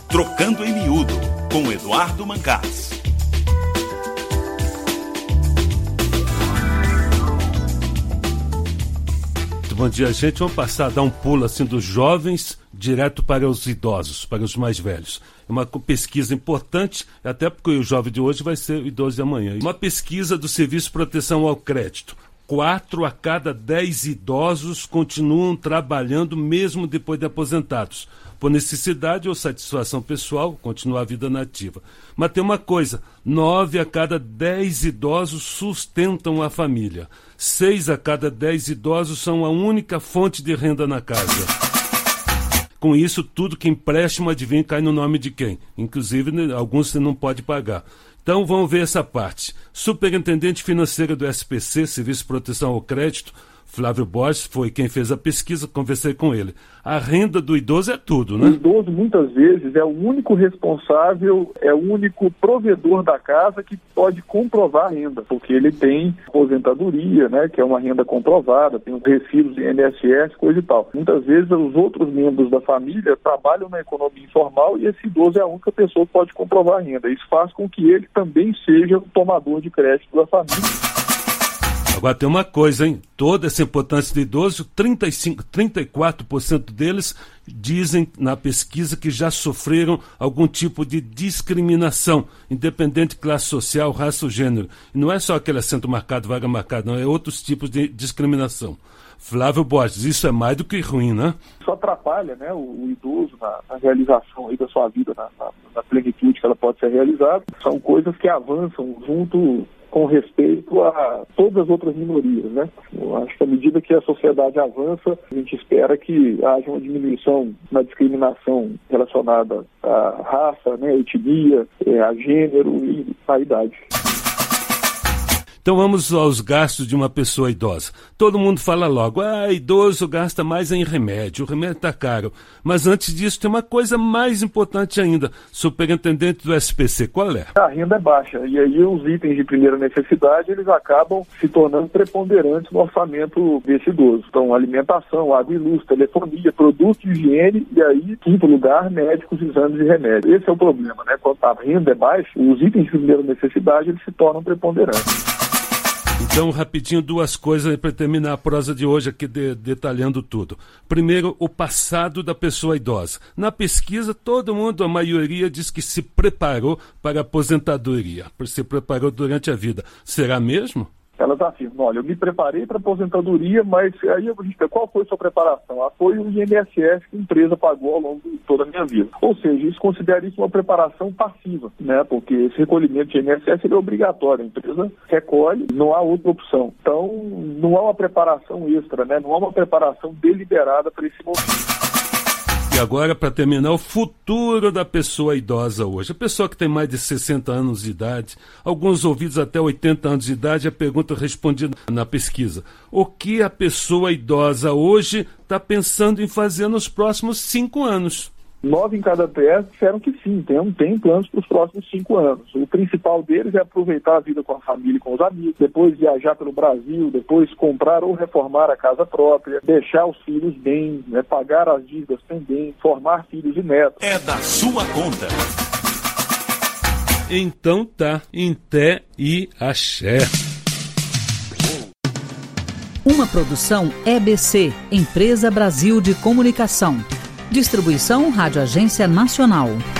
Trocando em Miúdo, com Eduardo Mancás. Bom dia, gente. Vamos passar a dar um pulo assim dos jovens direto para os idosos, para os mais velhos. É uma pesquisa importante, até porque o jovem de hoje vai ser o idoso de amanhã. Uma pesquisa do Serviço de Proteção ao Crédito. 4 a cada 10 idosos continuam trabalhando mesmo depois de aposentados. Por necessidade ou satisfação pessoal, continuar a vida nativa. Mas tem uma coisa, 9 a cada 10 idosos sustentam a família. 6 a cada 10 idosos são a única fonte de renda na casa. Com isso, tudo que empréstimo, adivinha, cai no nome de quem? Inclusive, alguns você não pode pagar. Então, vamos ver essa parte. Superintendente financeiro do SPC, Serviço de Proteção ao Crédito, Flávio Borges, foi quem fez a pesquisa, conversei com ele. A renda do idoso é tudo, né? O idoso, muitas vezes, é o único responsável, é o único provedor da casa que pode comprovar a renda, porque ele tem aposentadoria, né, que é uma renda comprovada, tem os recibos de INSS, coisa e tal. Muitas vezes, os outros membros da família trabalham na economia informal e esse idoso é a única pessoa que pode comprovar a renda. Isso faz com que ele também seja o tomador de crédito da família. Agora tem uma coisa, hein? Toda essa importância do idoso, 34% deles dizem na pesquisa que já sofreram algum tipo de discriminação, independente de classe social, raça ou gênero. E não é só aquele assento marcado, vaga marcada, não, é outros tipos de discriminação. Flávio Borges, isso é mais do que ruim, né? Isso atrapalha, né, o idoso na realização aí da sua vida, na plenitude que ela pode ser realizada. São coisas que avançam junto com respeito a todas as outras minorias, né? Eu acho que à medida que a sociedade avança, a gente espera que haja uma diminuição na discriminação relacionada à raça, né, etnia, a gênero e à idade. Então vamos aos gastos de uma pessoa idosa. Todo mundo fala logo, idoso gasta mais em remédio, o remédio está caro. Mas antes disso tem uma coisa mais importante ainda. Superintendente do SPC, qual é? A renda é baixa e aí os itens de primeira necessidade eles acabam se tornando preponderantes no orçamento desse idoso. Então alimentação, água e luz, telefonia, produtos de higiene e aí, em quinto lugar, médicos, exames e remédios. Esse é o problema, né? Quando a renda é baixa, os itens de primeira necessidade eles se tornam preponderantes. Então, rapidinho, duas coisas para terminar a prosa de hoje aqui detalhando tudo. Primeiro, o passado da pessoa idosa. Na pesquisa, todo mundo, a maioria, diz que se preparou para a aposentadoria, se preparou durante a vida. Será mesmo? Elas afirmam, olha, eu me preparei para a aposentadoria, mas aí a gente pergunta, qual foi a sua preparação? Foi o INSS que a empresa pagou ao longo de toda a minha vida. Ou seja, isso considera isso uma preparação passiva, né? Porque esse recolhimento de INSS ele é obrigatório, a empresa recolhe, não há outra opção. Então, não há uma preparação extra, né? Não há uma preparação deliberada para esse momento. E agora, para terminar, o futuro da pessoa idosa hoje. A pessoa que tem mais de 60 anos de idade, alguns ouvidos até 80 anos de idade, a pergunta respondida na pesquisa. O que a pessoa idosa hoje está pensando em fazer nos próximos 5 anos? 9 em cada 10 disseram que sim, tem planos para os próximos 5 anos. O principal deles é aproveitar a vida com a família e com os amigos, depois viajar pelo Brasil, depois comprar ou reformar a casa própria, deixar os filhos bem, né, pagar as dívidas pendentes, formar filhos e netos. É da sua conta. Então tá, em té e axé. Uma produção EBC, Empresa Brasil de Comunicação. Distribuição Rádio Agência Nacional.